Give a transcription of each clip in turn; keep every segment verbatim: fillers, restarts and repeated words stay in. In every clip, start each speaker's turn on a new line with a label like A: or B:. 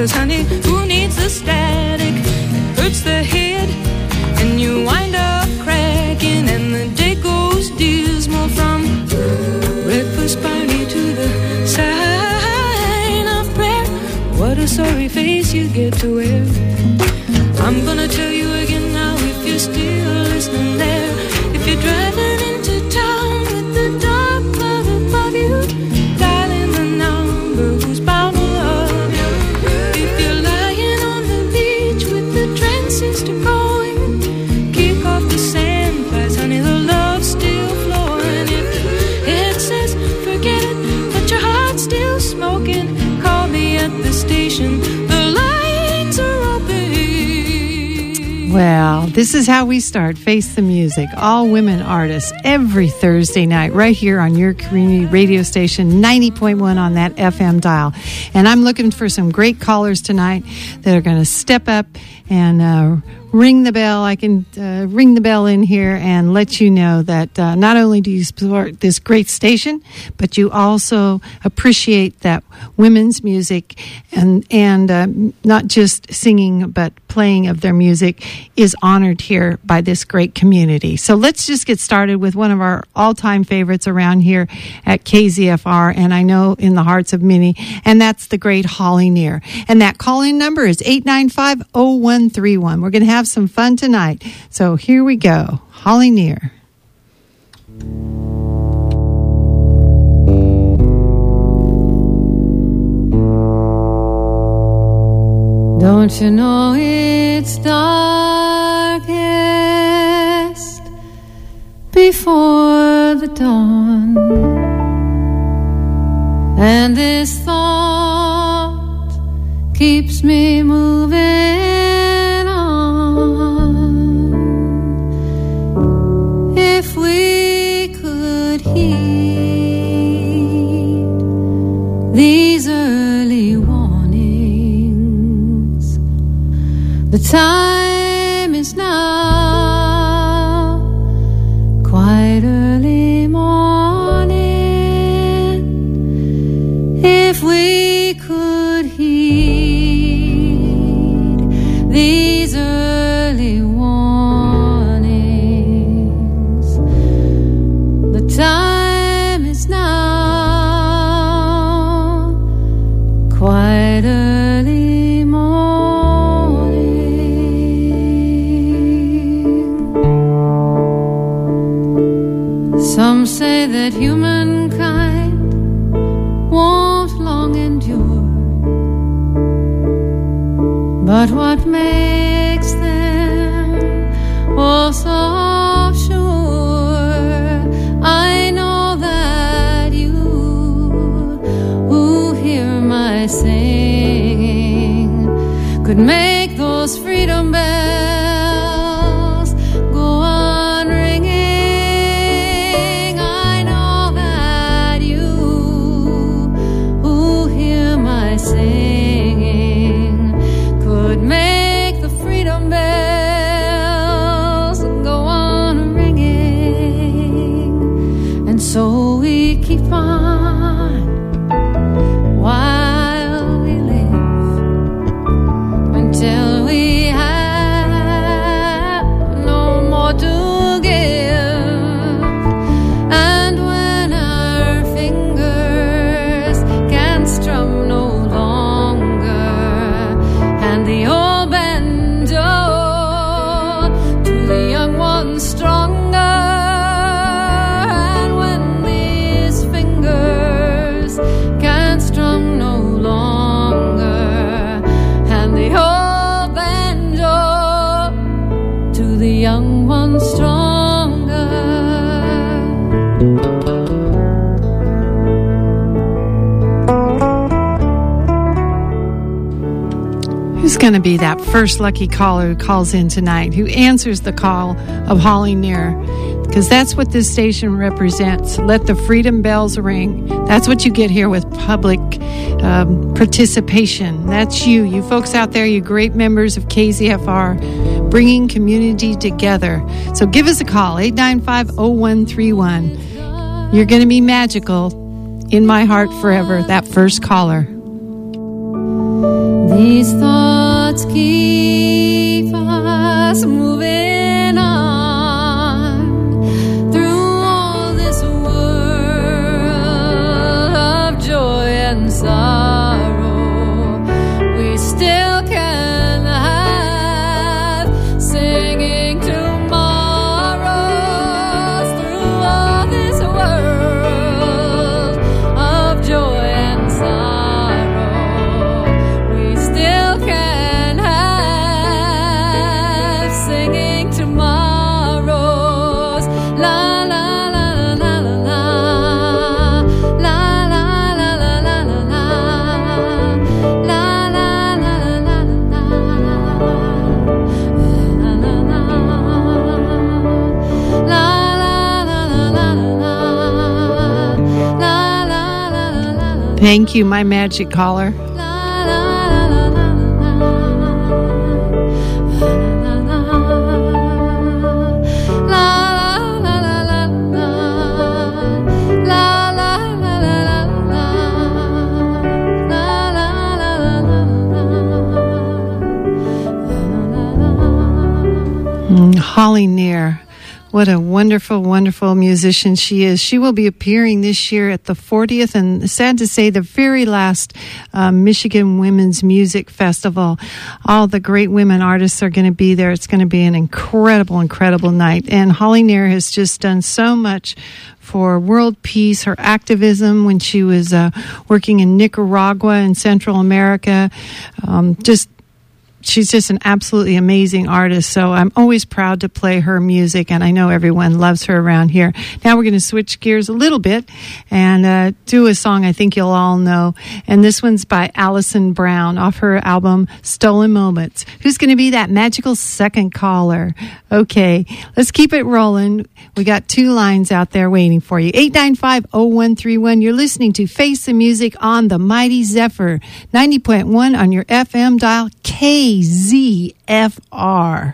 A: 'Cause honey, who needs the static? It hurts the head, and you wind up cracking, and the day goes dismal from breakfast party to the sign of prayer. What a sorry face you get to wear. I'm gonna tell you again now, if you're still listening there. If you're driving into town with the dark cloud above you, dialing the number who's bound to love you. If you're lying on the beach with the transistor going, kick off the sand flies, honey, the love's still flowing. If it says forget it, but your heart's still smoking, call me at the station, the lines are open.
B: Well, this is how we start Face the Music, all women artists, every Thursday night, right here on your community radio station, ninety point one on that F M dial. And I'm looking for some great callers tonight that are going to step up and uh, ring the bell. I can uh, ring the bell in here and let you know that uh, not only do you support this great station, but you also appreciate that women's music and, and uh, not just singing, but playing of their music is honored here by this great community. So let's just get started with one of our all-time favorites around here at K Z F R, and I know in the hearts of many, and that's the great Holly Near. And that call-in number is eight nine five, oh one three one. We're going to have some fun tonight. So here we go. Holly Near.
C: Don't you know it's darkest before the dawn, and this thought keeps me moving on. If we could heed these early warnings, the time is now, quite early morning. If we could heed these early warnings, the time is now, quite early morning. Some say that humankind won't long endure, but what makes them all so sure? I know that you who hear my singing could make those freedom bells go on ringing. I know that you who hear my singing could make the freedom bells go on ringing. And so we keep on while we live, until we have no more to give. And when our fingers can strum no longer, and the old banjo to the young ones stronger, and when these fingers can strum no longer, and the old banjo to the young ones stronger.
B: Who's going to be that first lucky caller who calls in tonight, who answers the call of Holly Near? Because that's what this station represents. Let the freedom bells ring. That's what you get here with public um, participation. That's you. You folks out there, you great members of K Z F R, bringing community together. So give us a call, eight nine five, oh one three one. You're going to be magical in my heart forever, that first caller.
C: These thoughts keep us moving on through all this world of joy and sorrow. We still can have singing tomorrows through all this world of joy and sorrow.
B: Thank you, my magic caller. Mm, Holly Near. What a wonderful, wonderful musician she is. She will be appearing this year at the fortieth and, sad to say, the very last uh, Michigan Women's Music Festival. All the great women artists are going to be there. It's going to be an incredible, incredible night. And Holly Near has just done so much for world peace, her activism when she was uh, working in Nicaragua and Central America. Um, just She's just an absolutely amazing artist, so I'm always proud to play her music, and I know everyone loves her around here. Now we're going to switch gears a little bit and uh, do a song I think you'll all know, and this one's by Alison Brown off her album Stolen Moments. Who's going to be that magical second caller? Okay, let's keep it rolling. We got two lines out there waiting for you. eight nine five, oh one three one. You're listening to Face the Music on the Mighty Zephyr, ninety point one on your F M dial, K Z F R.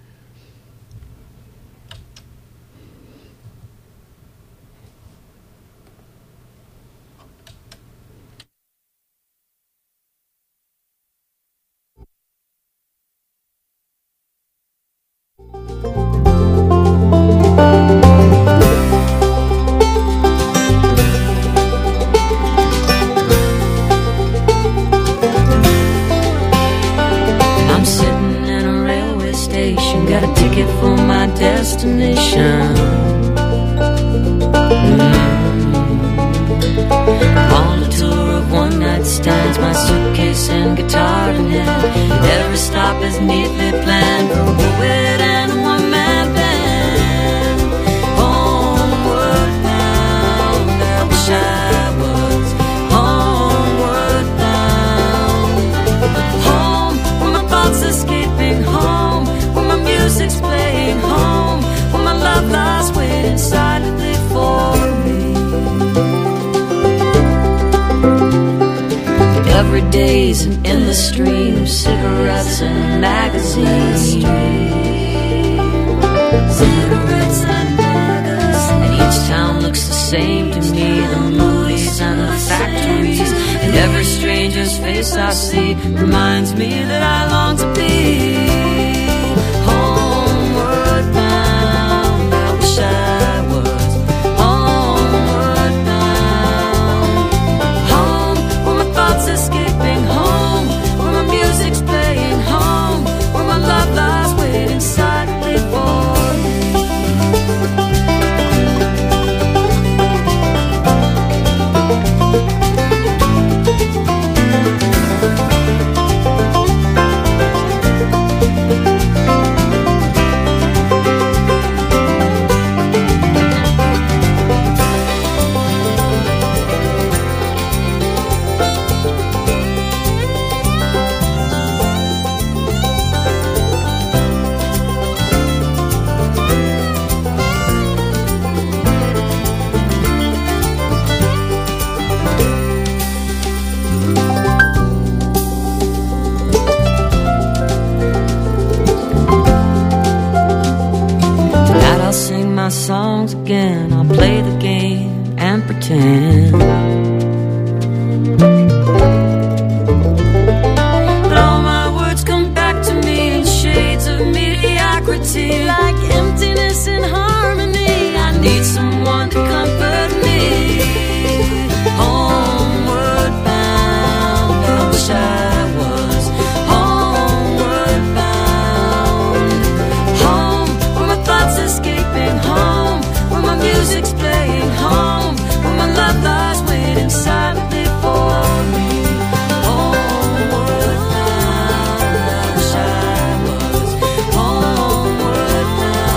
D: Got a ticket for my destination. Mm-hmm. On a tour of one night stands, my suitcase and guitar in hand. Every stop is neatly planned for a poet and a one-man band. Homeward bound, I wish I was homeward bound. Home, where my thoughts escaping home, music's playing home, when my love lies waiting silently for me. Every day's an endless stream of cigarettes and magazines. Cigarettes and magazines. And each town looks the same to me, the movies and the factories. And every stranger's face I see reminds me that I long to be escaping home, where my music's playing home, where my love lies waiting silently for me. Songs again, I'll play the game and pretend music's playing home, where my love lies waiting silently for me. Homeward now, I wish I was homeward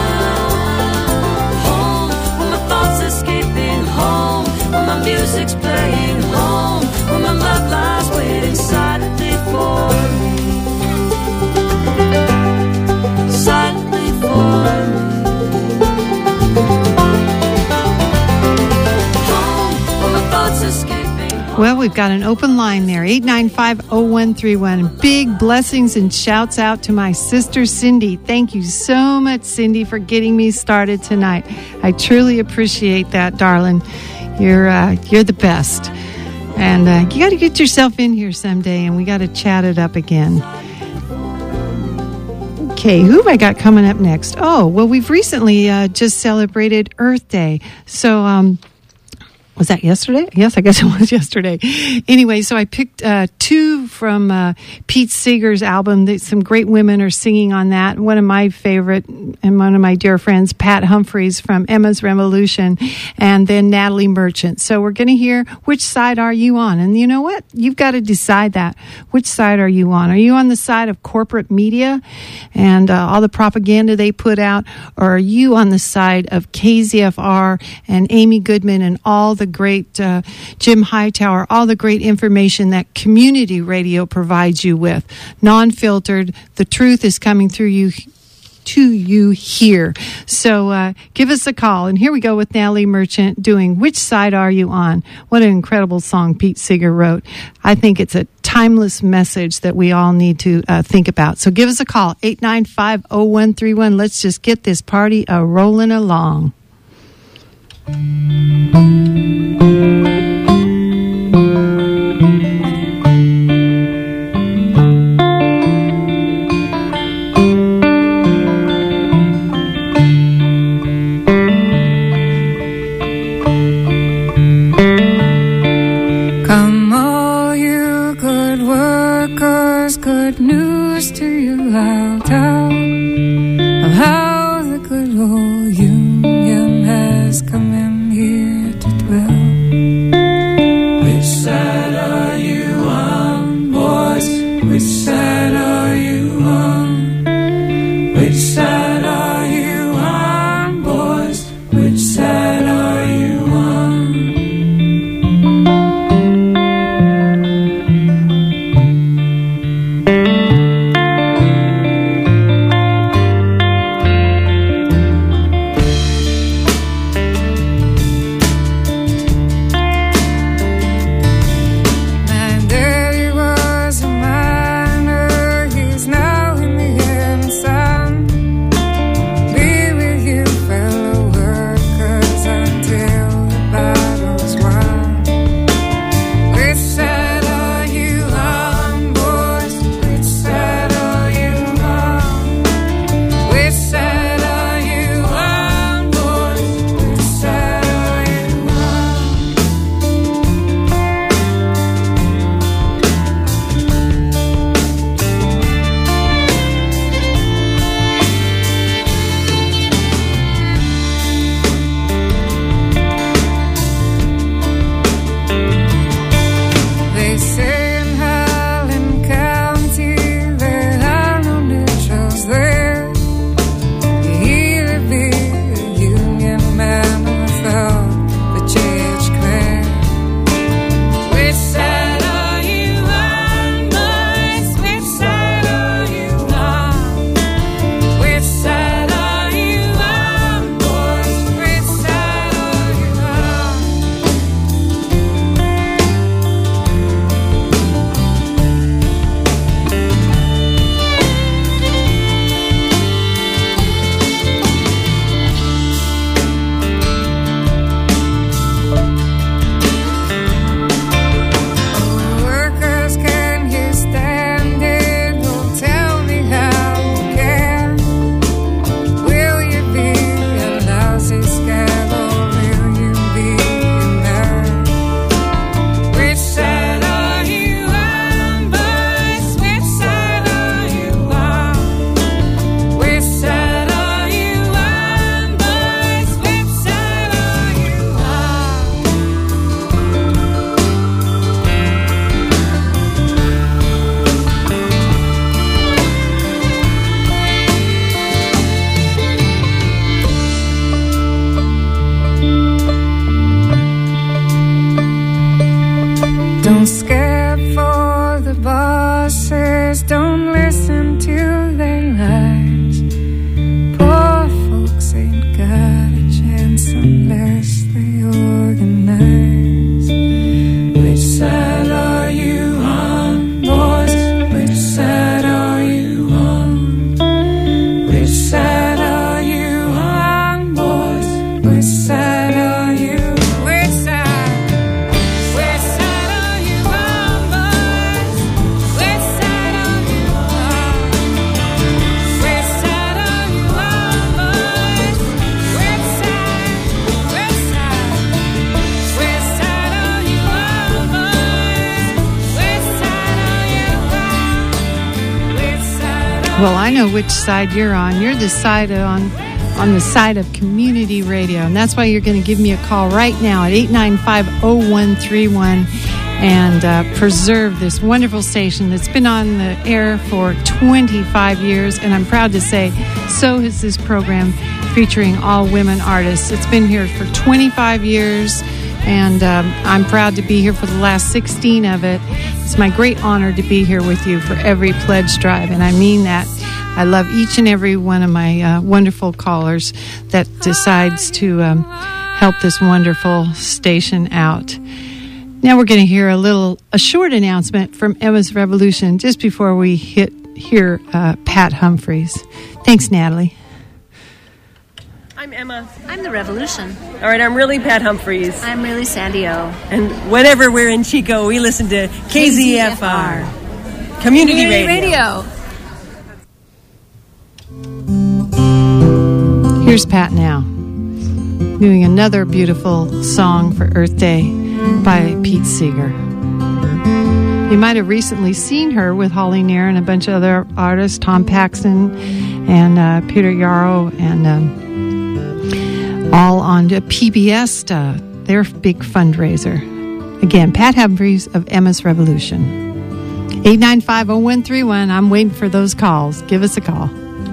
D: now. Home, where my thoughts escaping home, where my music's playing home, where my love lies waiting silently for me. Silently for me. Home, where my thoughts escaping home.
B: Well, we've got an open line there, eight nine five, oh one three one. Big blessings and shouts out to my sister, Cindy. Thank you so much, Cindy, for getting me started tonight. I truly appreciate that, darling. You're, uh, you're the best. And uh, you got to get yourself in here someday, and we got to chat it up again. Okay, who have I got coming up next? Oh, well, we've recently uh, just celebrated Earth Day. So, um, was that yesterday? Yes, I guess it was yesterday. Anyway, so I picked uh, two from uh, Pete Seeger's album. Some great women are singing on that. One of my favorite and one of my dear friends, Pat Humphreys from Emma's Revolution, and then Natalie Merchant. So we're going to hear Which Side Are You On? And you know what? You've got to decide that. Which side are you on? Are you on the side of corporate media and uh, all the propaganda they put out? Or are you on the side of K Z F R and Amy Goodman and all the great uh, Jim Hightower, all the great information that community radio provides you with, non-filtered? The truth is coming through you to you here. So uh, give us a call. And here we go with Natalie Merchant doing Which Side Are You On? What an incredible song Pete Seeger wrote. I think it's a timeless message that we all need to uh, think about. So give us a call, eight nine five, oh one three one. Let's just get this party uh, rolling along.
C: Come all you good workers, good news to you I'll tell of how the good old union has come in here to dwell. Which side are you on, boys? Which side are you on? Which side are you on, boys? Which side are you on?
B: Well, I know which side you're on. You're the side on on the side of community radio, and that's why you're going to give me a call right now at eight nine five, oh one three one and uh, preserve this wonderful station that's been on the air for twenty-five years, and I'm proud to say so has this program featuring all women artists. It's been here for twenty-five years, and um, I'm proud to be here for the last sixteen of it. It's my great honor to be here with you for every pledge drive, and I mean that. I love each and every one of my uh, wonderful callers that decides to um, help this wonderful station out. Now we're going to hear a little, a short announcement from Emma's Revolution just before we hit hear uh, Pat Humphries. Thanks, Natalie.
E: I'm Emma.
F: I'm the Revolution.
E: All right, I'm really Pat Humphries.
F: I'm really Sandy O.
E: And whenever we're in Chico, we listen to K Z F R, Community, Community Radio.
F: Radio.
B: Here's Pat now, doing another beautiful song for Earth Day by Pete Seeger. You might have recently seen her with Holly Nair and a bunch of other artists, Tom Paxton and uh, Peter Yarrow, and um, all on to P B S, uh, their big fundraiser. Again, Pat Humphries of Emma's Revolution. eight nine five, oh one three one. I'm waiting for those calls. Give us a call.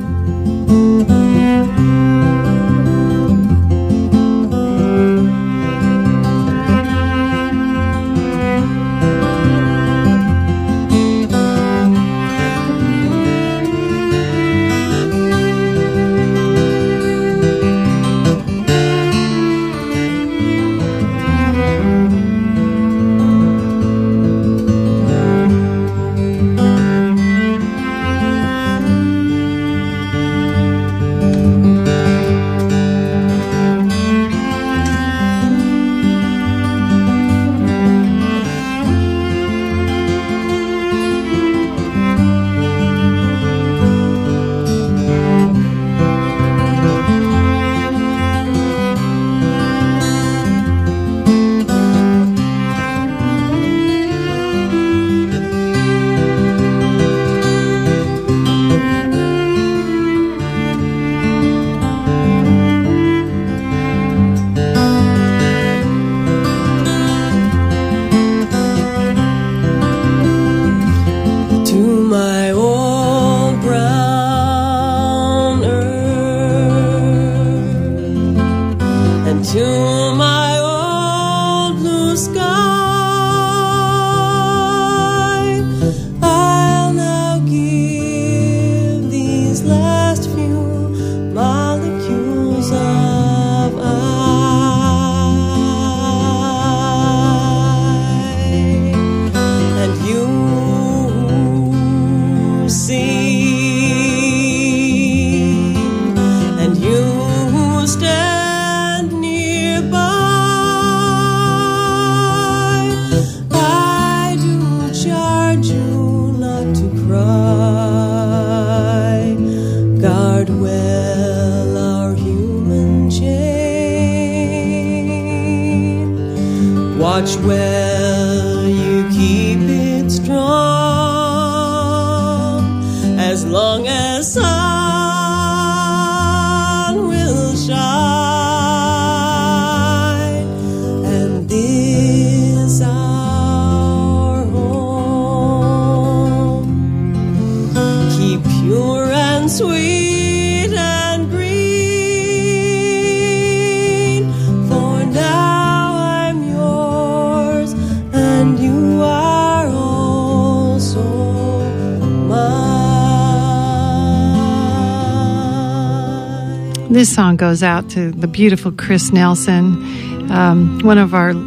B: This song goes out to the beautiful Chris Nelson, um, one of our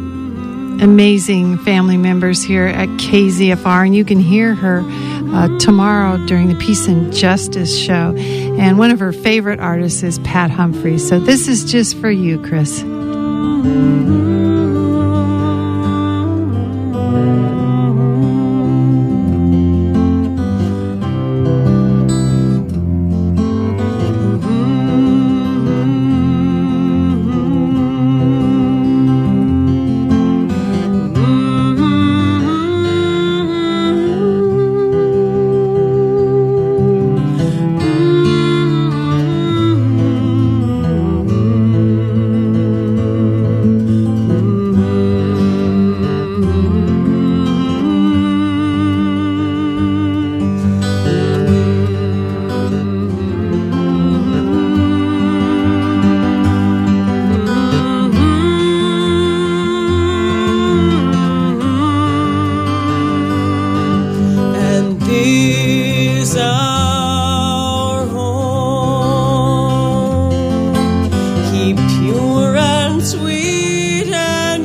B: amazing family members here at K Z F R, and you can hear her uh, tomorrow during the Peace and Justice show. And one of her favorite artists is Pat Humphries. So this is just for you, Chris.
G: sweet and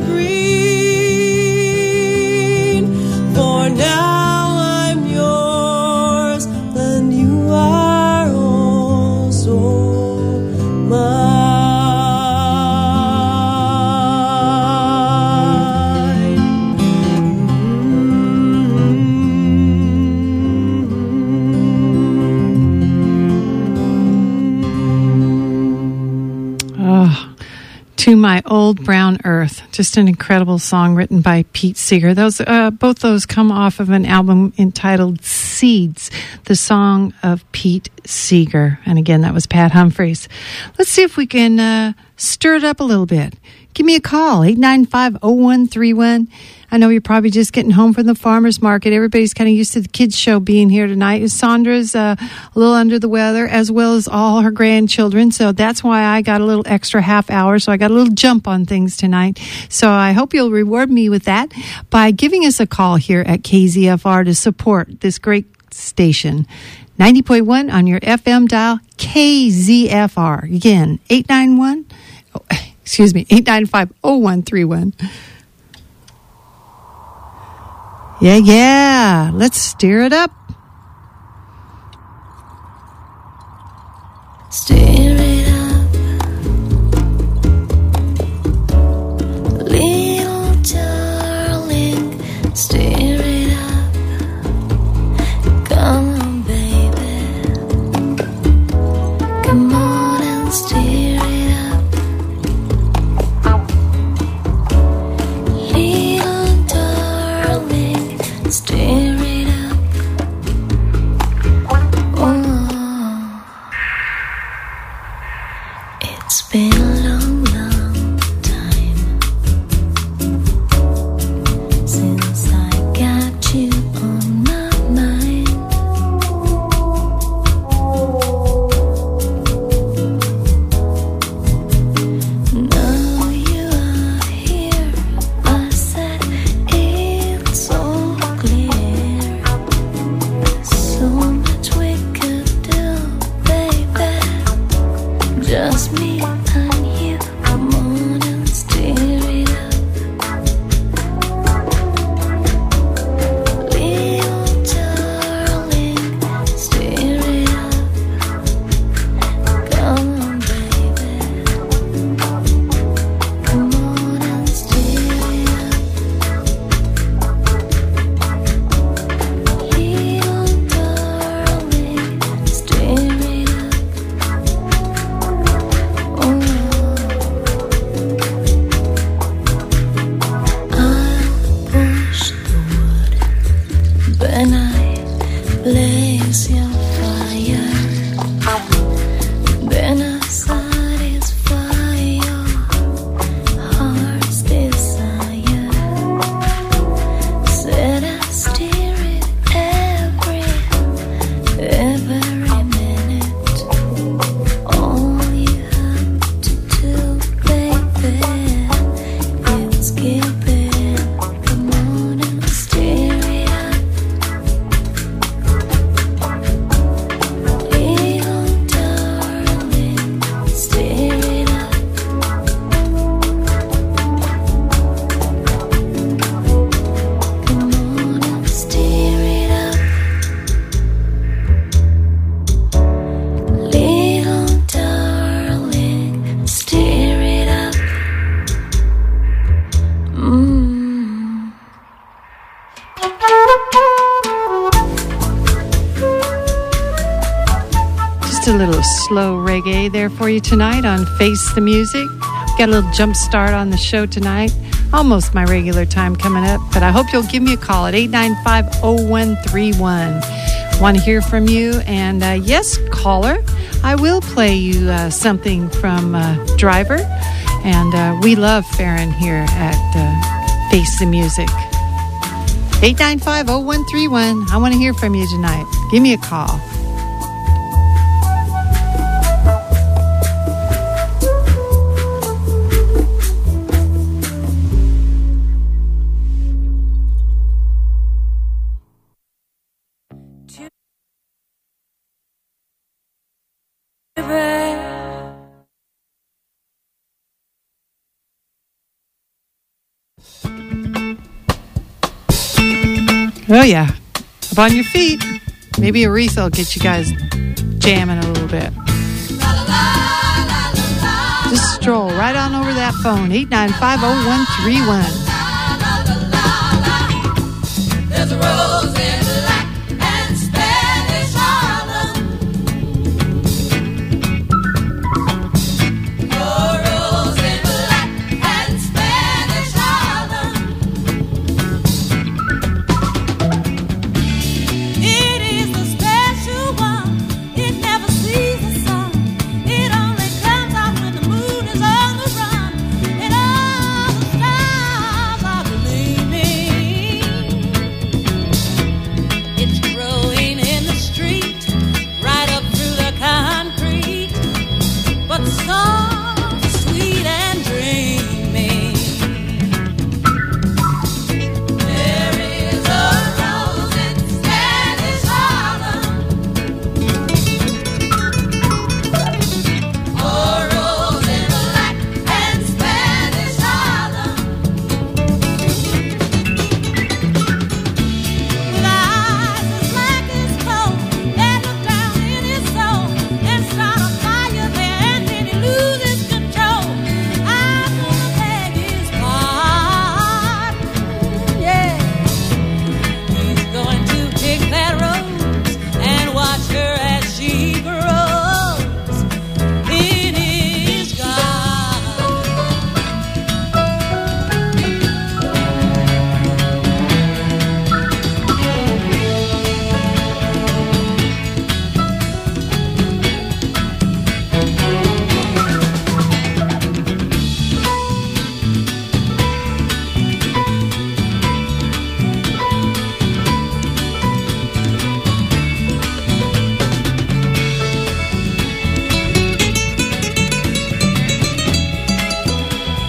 G: green. For now I'm yours, and you are also mine.
B: Oh, To My Old Brown Earth, just an incredible song written by Pete Seeger. Those, uh, both those come off of an album entitled Seeds, the song of Pete Seeger. And again, that was Pat Humphreys. Let's see if we can uh, stir it up a little bit. Give me a call, eight nine five, oh one three one. I know you're probably just getting home from the farmer's market. Everybody's kind of used to the kids' show being here tonight. Sandra's uh, a little under the weather, as well as all her grandchildren. So that's why I got a little extra half hour. So I got a little jump on things tonight. So I hope you'll reward me with that by giving us a call here at K Z F R to support this great station. ninety point one on your F M dial, K Z F R. Again, eight nine one, oh, excuse me, eight nine five, oh one three one. Yeah, yeah. Let's stir it up.
H: Stir it up, little darling. Stir it up. Come on, baby. Come on and stir it up. Little darling, stir it up. Oh, it's been a long, long time since I got you on my mind. Now you are here, I said it's so clear. So much we could do, baby. Just me and you. Come on and stir it up. Little darling, stir it up. Come on, baby. Come on and stir it up. Little darling, stir it up. Oh, I'll push the wood, then I blaze your fire, then I satisfy your heart's desire. Said I steer it every, every minute. All you have to do, baby, is keep it. Come on and stir it up. Little darling, stir it up. Come on and stir it up. Little darling, stir it up. Mm.
B: Just a little slow reggae there for you tonight on Face the Music. Got a little jump start on the show tonight. Almost my regular time coming up, but I hope you'll give me a call at eight nine five, oh one three one. Want to hear from you? And uh, yes, caller, I will play you uh, something from uh, Driver. And uh, we love Farron here at uh, Face the Music. eight nine five, oh one three one. I want to hear from you tonight. Give me a call. Oh, yeah. Up on your feet. Maybe Aretha will get you guys jamming a little bit. Just stroll right on over that phone, eight nine five oh one three one.
G: There's a rose